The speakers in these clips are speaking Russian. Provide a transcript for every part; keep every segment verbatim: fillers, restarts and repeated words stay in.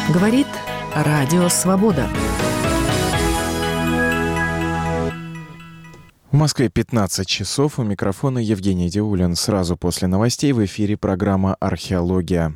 Говорит Радио Свобода. В Москве пятнадцать часов. У микрофона Евгений Диулин. Сразу после новостей в эфире программа «Археология».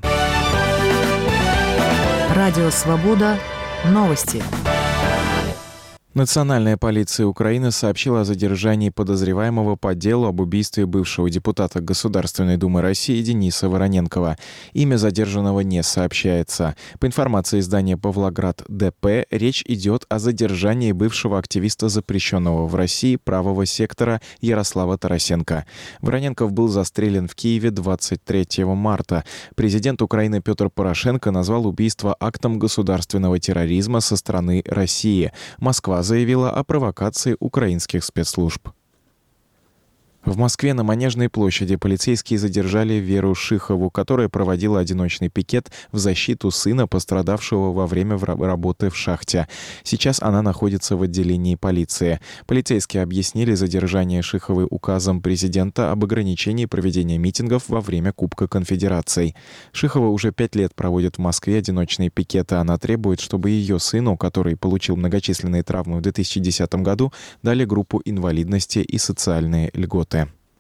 Радио Свобода. Новости. Национальная полиция Украины сообщила о задержании подозреваемого по делу об убийстве бывшего депутата Государственной Думы России Дениса Вороненкова. Имя задержанного не сообщается. По информации издания «Павлоград ДП», речь идет о задержании бывшего активиста запрещенного в России правого сектора Ярослава Тарасенко. Вороненков был застрелен в Киеве двадцать третьего марта. Президент Украины Петр Порошенко назвал убийство актом государственного терроризма со стороны России. Москва заявила о провокации украинских спецслужб. В Москве на Манежной площади полицейские задержали Веру Шихову, которая проводила одиночный пикет в защиту сына, пострадавшего во время работы в шахте. Сейчас она находится в отделении полиции. Полицейские объяснили задержание Шиховой указом президента об ограничении проведения митингов во время Кубка Конфедераций. Шихова уже пять лет проводит в Москве одиночные пикеты. Она требует, чтобы ее сыну, который получил многочисленные травмы в две тысячи десятом году, дали группу инвалидности и социальные льготы.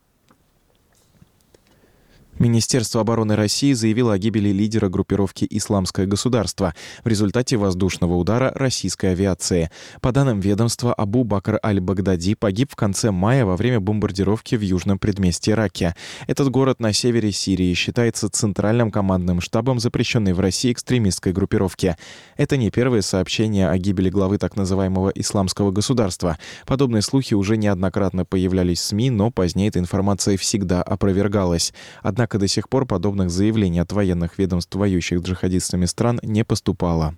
Министерство обороны России заявило о гибели лидера группировки «Исламское государство» в результате воздушного удара российской авиации. По данным ведомства, Абу Бакр аль-Багдади погиб в конце мая во время бомбардировки в южном предместье Раки. Этот город на севере Сирии считается центральным командным штабом запрещенной в России экстремистской группировки. Это не первое сообщение о гибели главы так называемого «Исламского государства». Подобные слухи уже неоднократно появлялись в СМИ, но позднее эта информация всегда опровергалась. Однако до сих пор подобных заявлений от военных ведомств воюющих с джихадистами стран не поступало.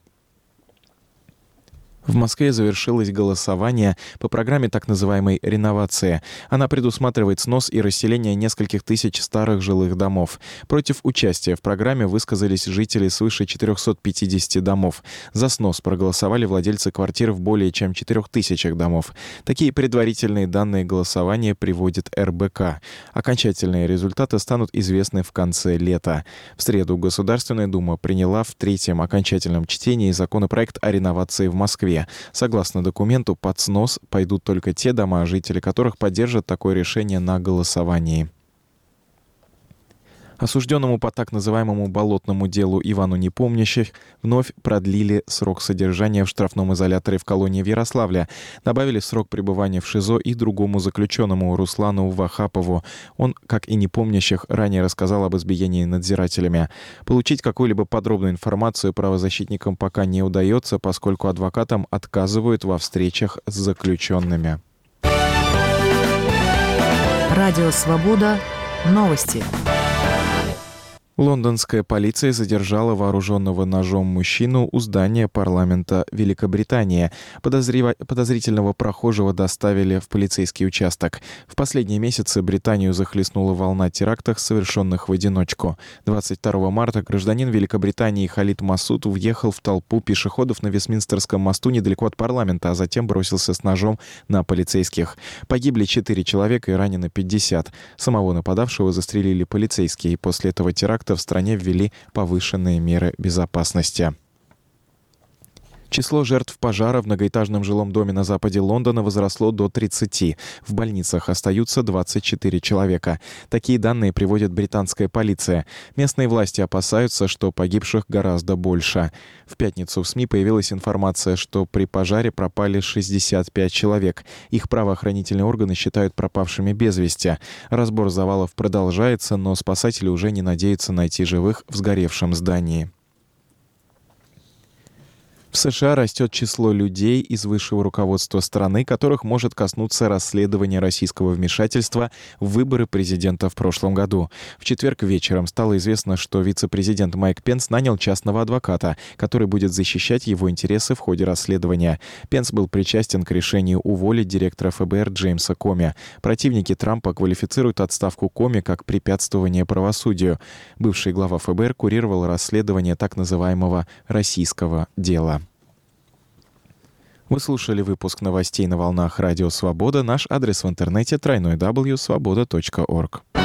В Москве завершилось голосование по программе так называемой реновации. Она предусматривает снос и расселение нескольких тысяч старых жилых домов. Против участия в программе высказались жители свыше четырехсот пятидесяти домов. За снос проголосовали владельцы квартир в более чем четырех тысячах домов. Такие предварительные данные голосования приводит эр бэ ка. Окончательные результаты станут известны в конце лета. В среду Государственная Дума приняла в третьем окончательном чтении законопроект о реновации в Москве. Согласно документу, под снос пойдут только те дома, жители которых поддержат такое решение на голосовании. Осужденному по так называемому болотному делу Ивану Непомнящих вновь продлили срок содержания в штрафном изоляторе в колонии в Ярославле. Добавили срок пребывания в ШИЗО и другому заключенному Руслану Вахапову. Он, как и Непомнящих, ранее рассказал об избиении надзирателями. Получить какую-либо подробную информацию правозащитникам пока не удается, поскольку адвокатам отказывают во встречах с заключенными. Радио Свобода. Новости. Лондонская полиция задержала вооруженного ножом мужчину у здания парламента Великобритании. Подозрев... Подозрительного прохожего доставили в полицейский участок. В последние месяцы Британию захлестнула волна терактов, совершенных в одиночку. двадцать второго марта гражданин Великобритании Халид Масуд въехал в толпу пешеходов на Вестминстерском мосту недалеко от парламента, а затем бросился с ножом на полицейских. Погибли четыре человека и ранено пятьдесят. Самого нападавшего застрелили полицейские. После этого теракта в стране ввели повышенные меры безопасности. Число жертв пожара в многоэтажном жилом доме на западе Лондона возросло до тридцати. В больницах остаются двадцать четыре человека. Такие данные приводит британская полиция. Местные власти опасаются, что погибших гораздо больше. В пятницу в СМИ появилась информация, что при пожаре пропали шестьдесят пять человек. Их правоохранительные органы считают пропавшими без вести. Разбор завалов продолжается, но спасатели уже не надеются найти живых в сгоревшем здании. В США растет число людей из высшего руководства страны, которых может коснуться расследование российского вмешательства в выборы президента в прошлом году. В четверг вечером стало известно, что вице-президент Майк Пенс нанял частного адвоката, который будет защищать его интересы в ходе расследования. Пенс был причастен к решению уволить директора эф бэ эр Джеймса Коми. Противники Трампа квалифицируют отставку Коми как препятствование правосудию. Бывший глава эф бэ эр курировал расследование так называемого «российского дела». Вы слушали выпуск новостей на волнах Радио Свобода. Наш адрес в интернете дабл ю дабл ю дабл ю точка свобода точка орг.